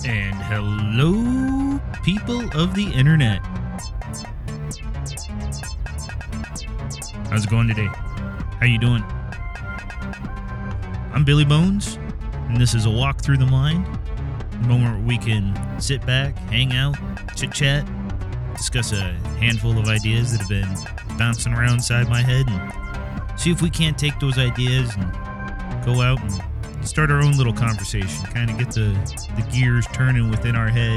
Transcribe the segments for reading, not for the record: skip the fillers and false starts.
And hello, people of the internet. How's it going today? How you doing? I'm Billy Bones, and this is a walk through the mind, a moment where we can sit back, hang out, chit-chat, discuss a handful of ideas that have been bouncing around inside my head, and see if we can't take those ideas and go out and start our own little conversation, kind of get the gears turning within our head,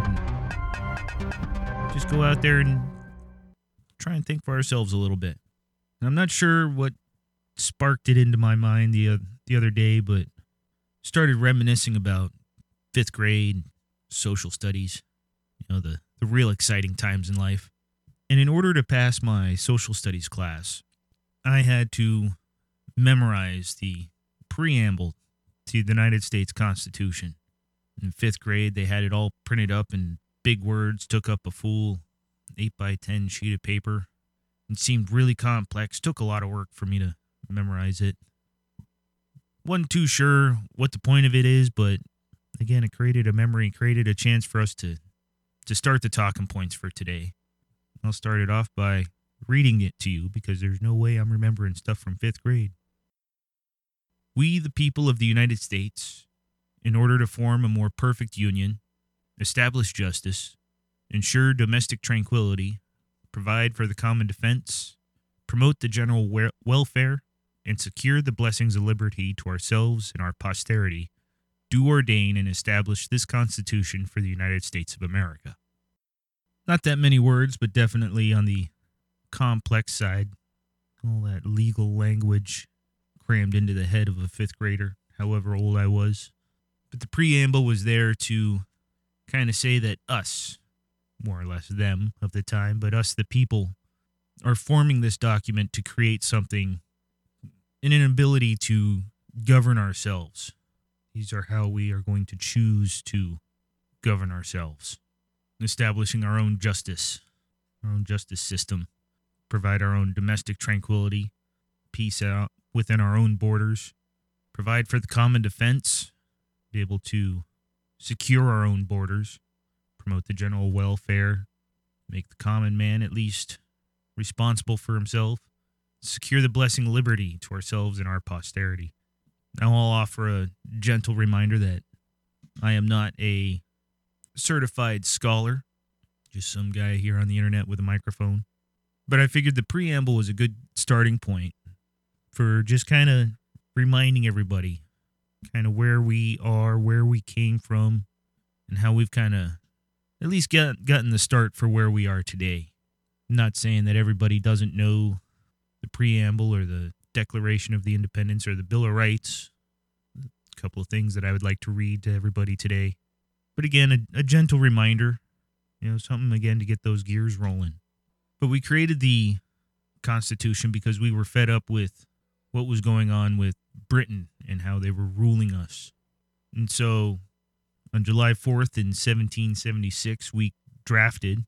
and just go out there and try and think for ourselves a little bit. And I'm not sure what sparked it into my mind the other day, but started reminiscing about 5th grade social studies, the real exciting times in life. And in order to pass my social studies class, I had to memorize the preamble to the United States Constitution. In 5th grade, they had it all printed up in big words, took up a full 8x10 sheet of paper. It seemed really complex, took a lot of work for me to memorize it. Wasn't too sure what the point of it is, but again, it created a memory, created a chance for us to start the talking points for today. I'll start it off by reading it to you because there's no way I'm remembering stuff from 5th grade. We, the people of the United States, in order to form a more perfect union, establish justice, ensure domestic tranquility, provide for the common defense, promote the general welfare, and secure the blessings of liberty to ourselves and our posterity, do ordain and establish this Constitution for the United States of America. Not that many words, but definitely on the complex side. All that legal language crammed into the head of a 5th grader, however old I was. But the preamble was there to kind of say that us, more or less them of the time, but us the people, are forming this document to create something in an ability to govern ourselves. These are how we are going to choose to govern ourselves. Establishing our own justice system, provide our own domestic tranquility, peace out within our own borders, provide for the common defense, be able to secure our own borders, promote the general welfare, make the common man at least responsible for himself, secure the blessing of liberty to ourselves and our posterity. Now I'll offer a gentle reminder that I am not a certified scholar, just some guy here on the internet with a microphone. But I figured the preamble was a good starting point for just kind of reminding everybody kind of where we are, where we came from, and how we've kind of at least gotten the start for where we are today. I'm not saying that everybody doesn't know the preamble or the Declaration of the Independence or the Bill of Rights. A couple of things that I would like to read to everybody today. But again, a gentle reminder, something again to get those gears rolling. But we created the Constitution because we were fed up with what was going on with Britain and how they were ruling us. And so on July 4th in 1776, we drafted,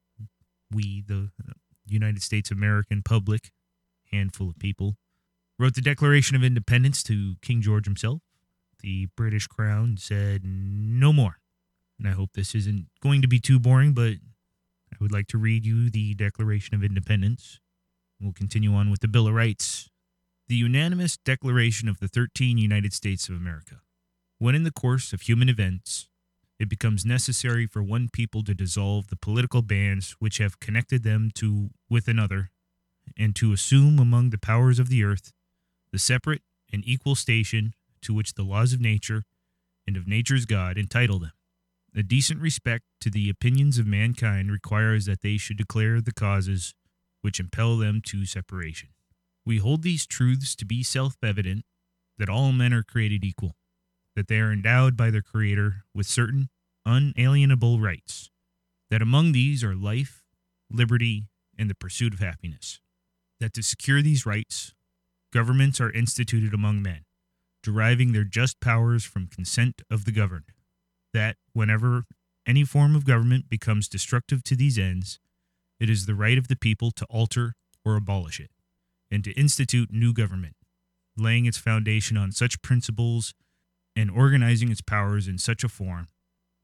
the United States American public, handful of people, wrote the Declaration of Independence to King George himself. The British Crown said no more. And I hope this isn't going to be too boring, but I would like to read you the Declaration of Independence. We'll continue on with the Bill of Rights. The unanimous declaration of the 13 United States of America. When in the course of human events, it becomes necessary for one people to dissolve the political bands which have connected them with another, and to assume among the powers of the earth the separate and equal station to which the laws of nature and of nature's God entitle them. A decent respect to the opinions of mankind requires that they should declare the causes which impel them to separation. We hold these truths to be self-evident, that all men are created equal, that they are endowed by their Creator with certain unalienable rights, that among these are life, liberty, and the pursuit of happiness, that to secure these rights, governments are instituted among men, deriving their just powers from consent of the governed, that whenever any form of government becomes destructive to these ends, it is the right of the people to alter or abolish it, and to institute new government, laying its foundation on such principles and organizing its powers in such a form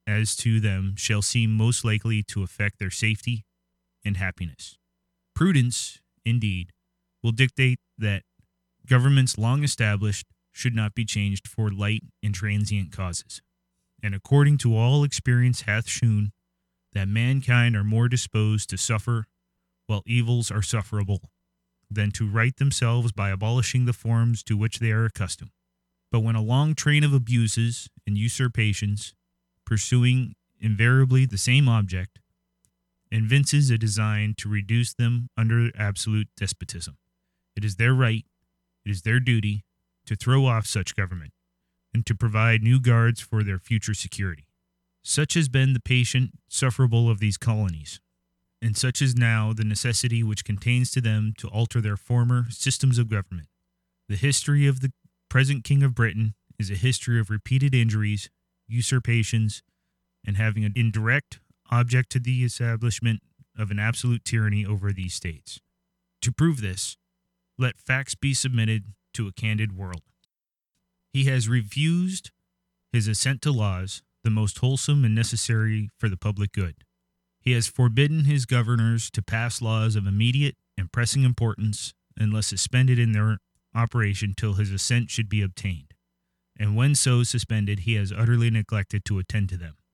as to them shall seem most likely to affect their safety and happiness. Prudence, indeed, will dictate that governments long established should not be changed for light and transient causes. And according to all experience hath shewn that mankind are more disposed to suffer while evils are sufferable than to right themselves by abolishing the forms to which they are accustomed. But when a long train of abuses and usurpations, pursuing invariably the same object, evinces a design to reduce them under absolute despotism, it is their right, it is their duty, to throw off such government, and to provide new guards for their future security. Such has been the patient sufferable of these colonies, and such is now the necessity which contains to them to alter their former systems of government. The history of the present King of Britain is a history of repeated injuries, usurpations, and having an indirect object to the establishment of an absolute tyranny over these states. To prove this, let facts be submitted to a candid world. He has refused his assent to laws, the most wholesome and necessary for the public good. He has forbidden his governors to pass laws of immediate and pressing importance unless suspended in their operation till his assent should be obtained, and when so suspended, he has utterly neglected to attend to them.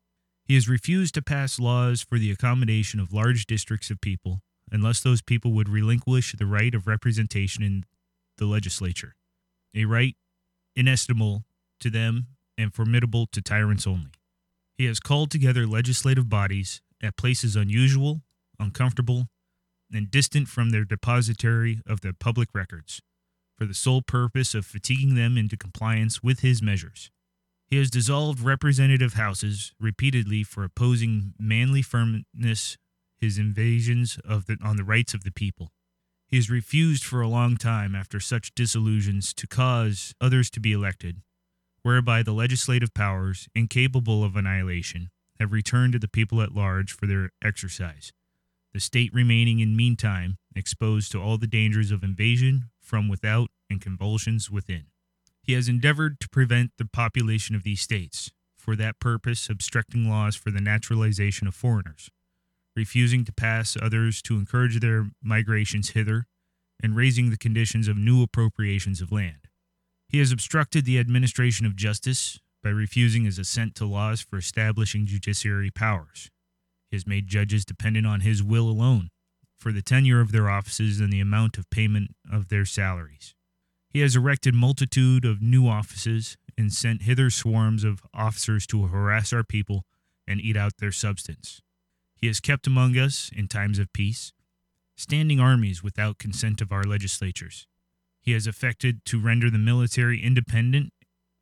He has refused to pass laws for the accommodation of large districts of people, unless those people would relinquish the right of representation in the legislature, a right inestimable to them and formidable to tyrants only. He has called together legislative bodies at places unusual, uncomfortable, and distant from their depository of the public records, for the sole purpose of fatiguing them into compliance with his measures. He has dissolved representative houses repeatedly for opposing manly firmness his invasions on the rights of the people. He has refused for a long time after such dissolutions to cause others to be elected, whereby the legislative powers, incapable of annihilation, have returned to the people at large for their exercise, the state remaining in meantime exposed to all the dangers of invasion from without and convulsions within. He has endeavored to prevent the population of these states, for that purpose obstructing laws for the naturalization of foreigners, refusing to pass others to encourage their migrations hither, and raising the conditions of new appropriations of land. He has obstructed the administration of justice by refusing his assent to laws for establishing judiciary powers. He has made judges dependent on his will alone for the tenure of their offices and the amount of payment of their salaries. He has erected multitude of new offices and sent hither swarms of officers to harass our people and eat out their substance. He has kept among us, in times of peace, standing armies without consent of our legislatures. He has affected to render the military independent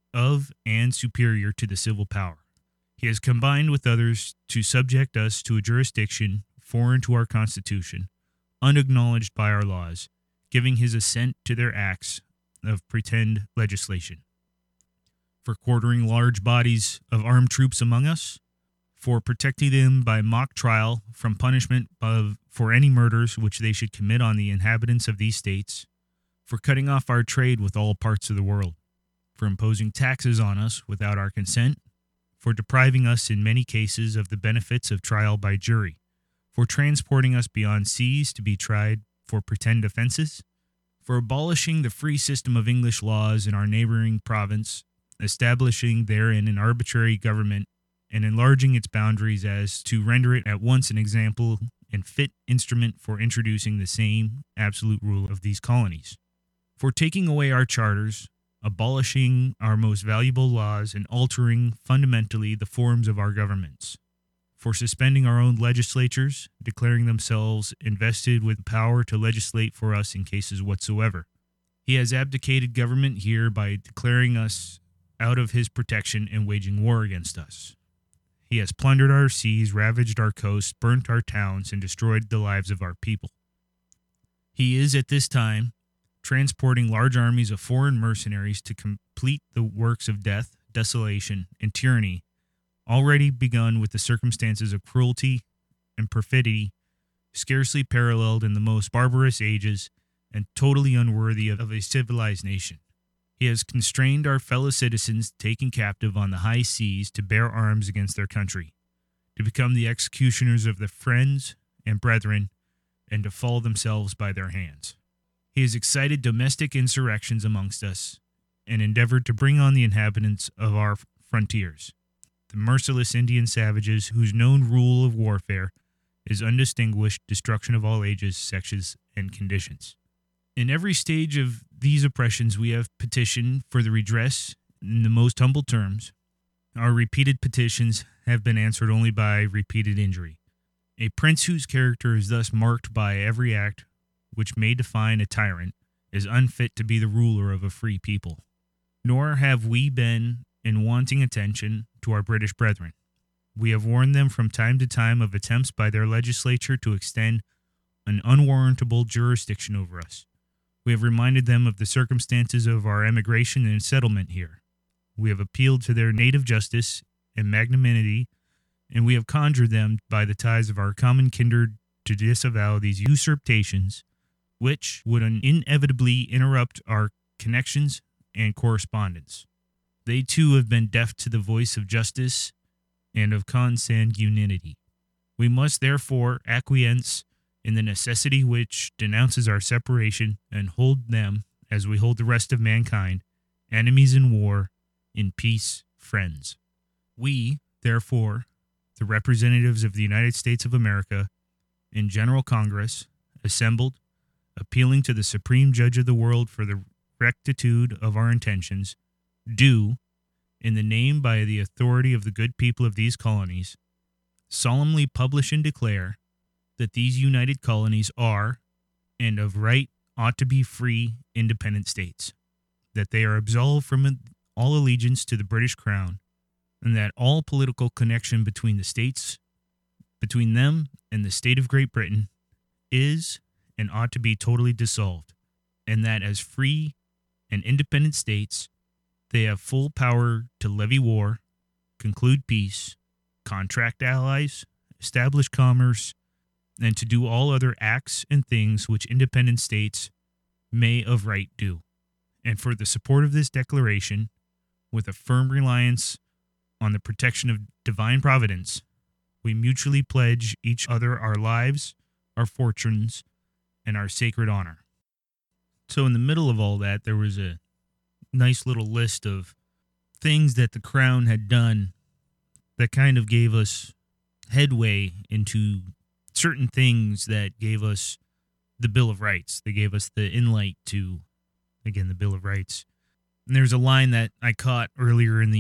of and superior to the civil power. He has combined with others to subject us to a jurisdiction foreign to our Constitution, unacknowledged by our laws, giving his assent to their acts of pretend legislation, for quartering large bodies of armed troops among us, for protecting them by mock trial from punishment for any murders which they should commit on the inhabitants of these states, for cutting off our trade with all parts of the world, for imposing taxes on us without our consent, for depriving us in many cases of the benefits of trial by jury, for transporting us beyond seas to be tried for pretend offenses, for abolishing the free system of English laws in our neighboring province, establishing therein an arbitrary government, and enlarging its boundaries as to render it at once an example and fit instrument for introducing the same absolute rule of these colonies, for taking away our charters, abolishing our most valuable laws, and altering fundamentally the forms of our governments, for suspending our own legislatures, declaring themselves invested with power to legislate for us in cases whatsoever. He has abdicated government here by declaring us out of his protection and waging war against us. He has plundered our seas, ravaged our coasts, burnt our towns, and destroyed the lives of our people. He is at this time transporting large armies of foreign mercenaries to complete the works of death, desolation, and tyranny already begun with the circumstances of cruelty and perfidy scarcely paralleled in the most barbarous ages and totally unworthy of a civilized nation. He has constrained our fellow citizens taken captive on the high seas to bear arms against their country, to become the executioners of their friends and brethren, and to fall themselves by their hands. He has excited domestic insurrections amongst us, and endeavored to bring on the inhabitants of our frontiers, the merciless Indian savages whose known rule of warfare is undistinguished destruction of all ages, sexes, and conditions. In every stage of these oppressions, we have petitioned for the redress in the most humble terms. Our repeated petitions have been answered only by repeated injury. A prince whose character is thus marked by every act which may define a tyrant is unfit to be the ruler of a free people. Nor have we been in wanting attention to our British brethren. We have warned them from time to time of attempts by their legislature to extend an unwarrantable jurisdiction over us. We have reminded them of the circumstances of our emigration and settlement here. We have appealed to their native justice and magnanimity, and we have conjured them by the ties of our common kindred to disavow these usurpations, which would inevitably interrupt our connections and correspondence. They too have been deaf to the voice of justice and of consanguinity. We must therefore acquiesce in the necessity which denounces our separation, and hold them, as we hold the rest of mankind, enemies in war, in peace, friends. We, therefore, the representatives of the United States of America, in General Congress, assembled, appealing to the Supreme Judge of the world for the rectitude of our intentions, do, in the name by the authority of the good people of these colonies, solemnly publish and declare that these united colonies are, and of right ought to be free, independent states, that they are absolved from all allegiance to the British Crown, and that all political connection between the states, between them and the state of Great Britain, is and ought to be totally dissolved, and that as free and independent states, they have full power to levy war, conclude peace, contract allies, establish commerce, and to do all other acts and things which independent states may of right do. And for the support of this declaration, with a firm reliance on the protection of divine providence, we mutually pledge each other our lives, our fortunes, and our sacred honor. So in the middle of all that, there was a nice little list of things that the Crown had done that kind of gave us headway into certain things that gave us the Bill of Rights. They gave us the inlight to, again, the Bill of Rights. And there's a line that I caught earlier at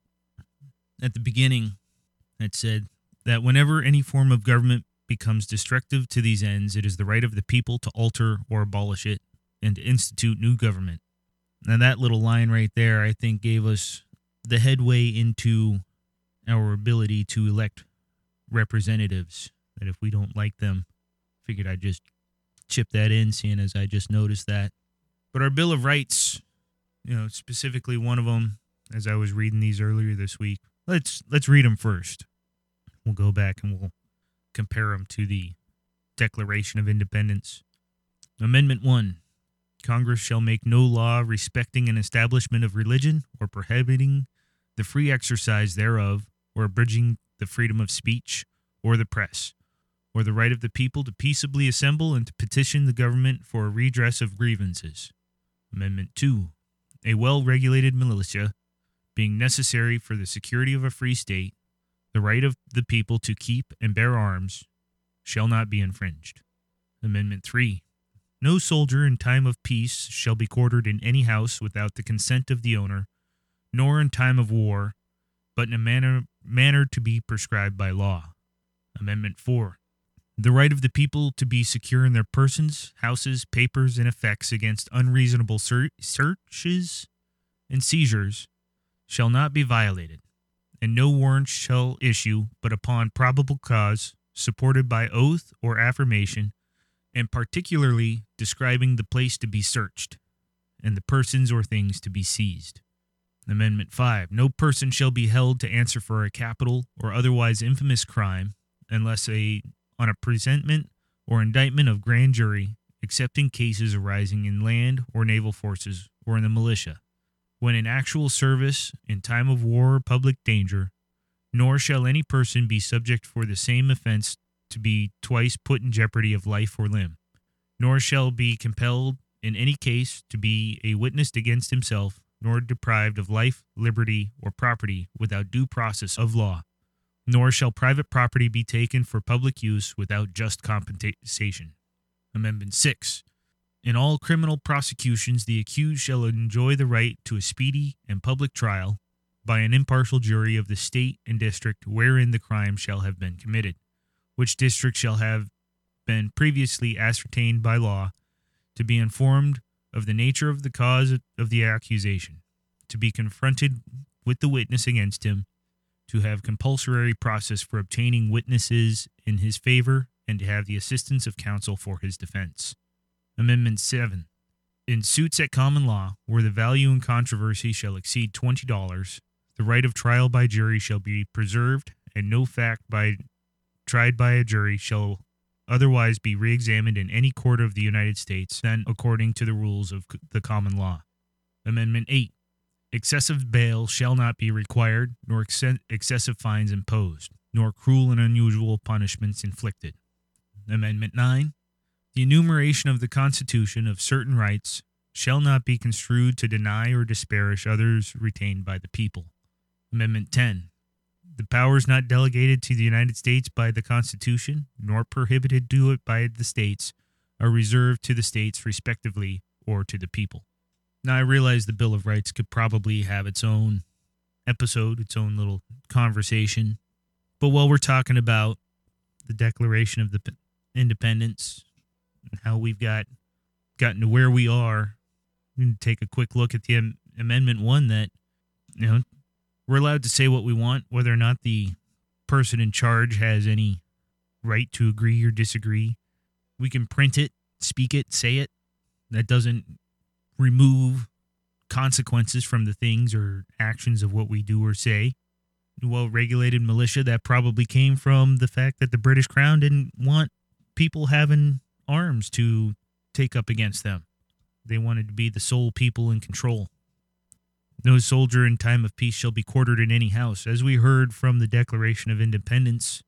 the beginning that said that whenever any form of government becomes destructive to these ends, it is the right of the people to alter or abolish it and to institute new government. Now that little line right there, I think, gave us the headway into our ability to elect representatives. That if we don't like them, figured I'd just chip that in, seeing as I just noticed that. But our Bill of Rights, specifically one of them, as I was reading these earlier this week, let's read them first. We'll go back and we'll compare them to the Declaration of Independence. Amendment 1. Congress shall make no law respecting an establishment of religion or prohibiting the free exercise thereof or abridging the freedom of speech or the press, or the right of the people to peaceably assemble and to petition the government for a redress of grievances. Amendment 2. A well-regulated militia, being necessary for the security of a free state, the right of the people to keep and bear arms shall not be infringed. Amendment 3. No soldier in time of peace shall be quartered in any house without the consent of the owner, nor in time of war, but in a manner to be prescribed by law. Amendment 4. The right of the people to be secure in their persons, houses, papers, and effects against unreasonable searches and seizures shall not be violated, and no warrant shall issue but upon probable cause, supported by oath or affirmation, and particularly describing the place to be searched, and the persons or things to be seized. Amendment 5. No person shall be held to answer for a capital or otherwise infamous crime, unless on a presentment or indictment of grand jury, except in cases arising in land or naval forces or in the militia, when in actual service in time of war or public danger, nor shall any person be subject for the same offense to be twice put in jeopardy of life or limb, nor shall be compelled in any case to be a witness against himself, nor deprived of life, liberty, or property without due process of law, nor shall private property be taken for public use without just compensation. Amendment 6. In all criminal prosecutions, the accused shall enjoy the right to a speedy and public trial by an impartial jury of the state and district wherein the crime shall have been committed, which district shall have been previously ascertained by law, to be informed of the nature of the cause of the accusation, to be confronted with the witness against him, to have compulsory process for obtaining witnesses in his favor, and to have the assistance of counsel for his defense. Amendment 7. In suits at common law, where the value in controversy shall exceed $20, the right of trial by jury shall be preserved, and no fact tried by a jury shall otherwise be reexamined in any court of the United States than according to the rules of the common law. Amendment 8. Excessive bail shall not be required, nor excessive fines imposed, nor cruel and unusual punishments inflicted. Amendment 9. The enumeration of the Constitution of certain rights shall not be construed to deny or disparage others retained by the people. Amendment 10. The powers not delegated to the United States by the Constitution, nor prohibited to it by the states, are reserved to the states respectively or to the people. Now, I realize the Bill of Rights could probably have its own episode, its own little conversation, but while we're talking about the Declaration of the Independence and how we've gotten to where we are, we need to take a quick look at the Amendment 1 that, we're allowed to say what we want, whether or not the person in charge has any right to agree or disagree. We can print it, speak it, say it. That doesn't remove consequences from the things or actions of what we do or say. Well-regulated militia, that probably came from the fact that the British Crown didn't want people having arms to take up against them. They wanted to be the sole people in control. No soldier in time of peace shall be quartered in any house. As we heard from the Declaration of Independence,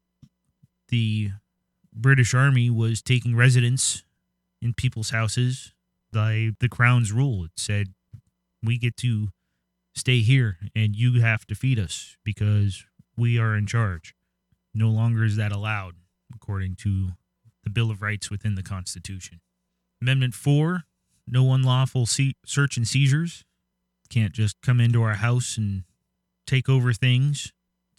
the British Army was taking residence in people's houses by the Crown's rule. It said, we get to stay here and you have to feed us because we are in charge. No longer is that allowed, according to the Bill of Rights within the Constitution. Amendment 4, no unlawful search and seizures. Can't just come into our house and take things,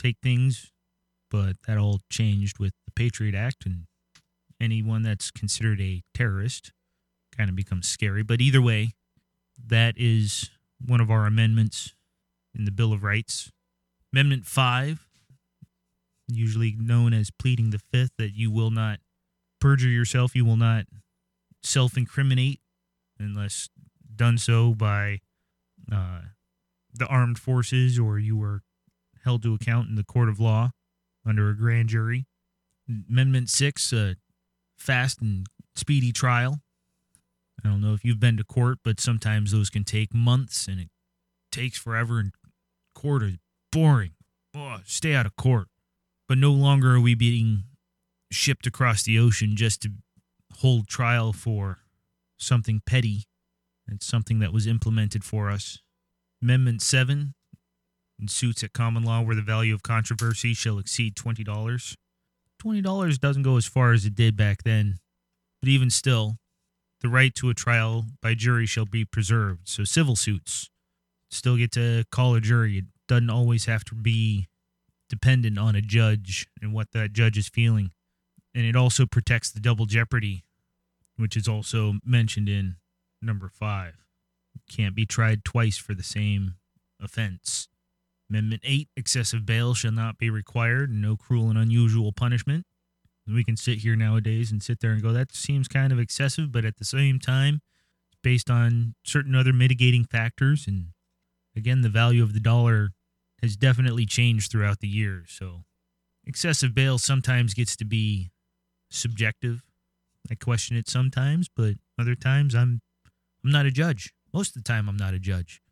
but that all changed with the Patriot Act, and anyone that's considered a terrorist kind of becomes scary. But either way, that is one of our amendments in the Bill of Rights. Amendment 5, usually known as pleading the fifth, that you will not perjure yourself, you will not self-incriminate unless done so by the armed forces, or you were held to account in the court of law under a grand jury. Amendment 6, fast and speedy trial. I don't know if you've been to court, but sometimes those can take months, and it takes forever, and court is boring. Oh, stay out of court. But no longer are we being shipped across the ocean just to hold trial for something petty. It's something that was implemented for us. Amendment 7, in suits at common law where the value of controversy shall exceed $20. $20 doesn't go as far as it did back then, but even still, the right to a trial by jury shall be preserved. So civil suits still get to call a jury. It doesn't always have to be dependent on a judge and what that judge is feeling. And it also protects the double jeopardy, which is also mentioned in Number 5. Can't be tried twice for the same offense. Amendment 8, excessive bail shall not be required, and no cruel and unusual punishment. We can sit here nowadays and sit there and go, that seems kind of excessive, but at the same time, it's based on certain other mitigating factors. And again, the value of the dollar has definitely changed throughout the years. So excessive bail sometimes gets to be subjective. I question it sometimes, but other times I'm not a judge. Most of the time, I'm not a judge.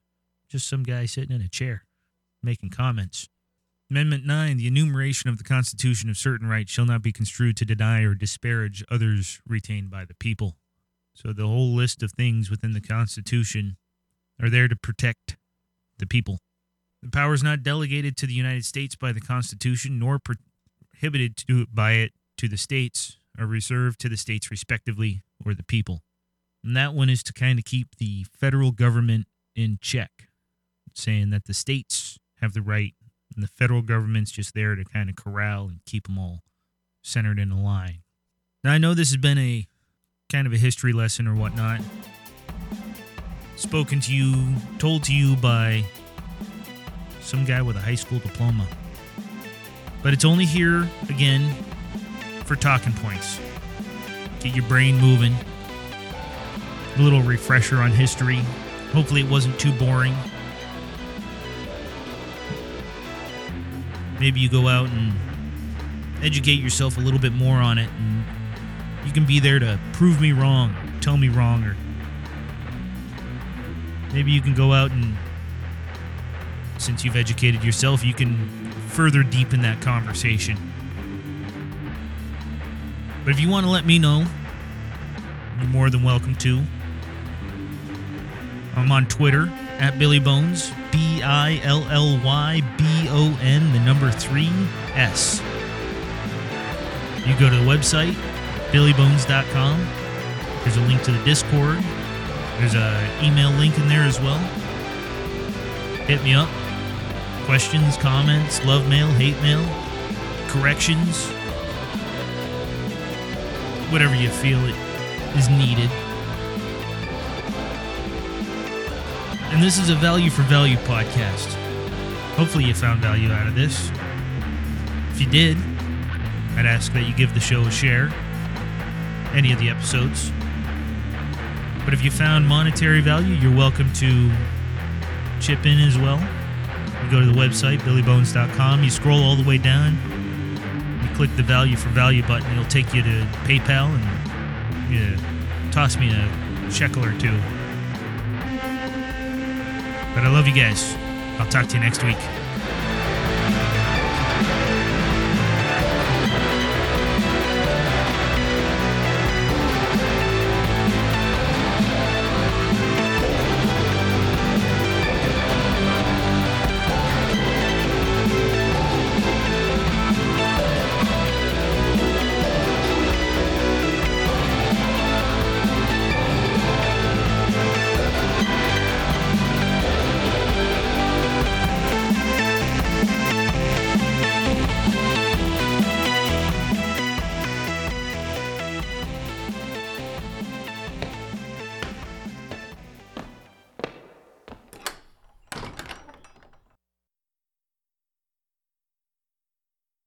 just some guy sitting in a chair making comments. Amendment 9, the enumeration of the Constitution of certain rights shall not be construed to deny or disparage others retained by the people. So the whole list of things within the Constitution are there to protect the people. The powers not delegated to the United States by the Constitution nor prohibited by it to the states are reserved to the states respectively or the people. And that one is to kind of keep the federal government in check, saying that the states have the right and the federal government's just there to kind of corral and keep them all centered in a line. Now, I know this has been a kind of a history lesson or whatnot, spoken to you, told to you by some guy with a high school diploma. But it's only here, again, for talking points. Get your brain moving. A little refresher on history. Hopefully it wasn't too boring. Maybe you go out and educate yourself a little bit more on it, and you can be there to prove me wrong, tell me wrong, or maybe you can go out and, since you've educated yourself, you can further deepen that conversation. But if you want to let me know, you're more than welcome to. I'm on Twitter at Billy Bones, BILLYBON, the number 3S. You go to the website, billybones.com. There's a link to the Discord. There's an email link in there as well. Hit me up. Questions, comments, love mail, hate mail, corrections, whatever you feel it is needed. And this is a Value for Value podcast. Hopefully you found value out of this. If you did, I'd ask that you give the show a share, any of the episodes. But if you found monetary value, you're welcome to chip in as well. You go to the website, billybones.com. You scroll all the way down. You click the Value for Value button. It'll take you to PayPal and you toss me a shekel or two. But I love you guys. I'll talk to you next week.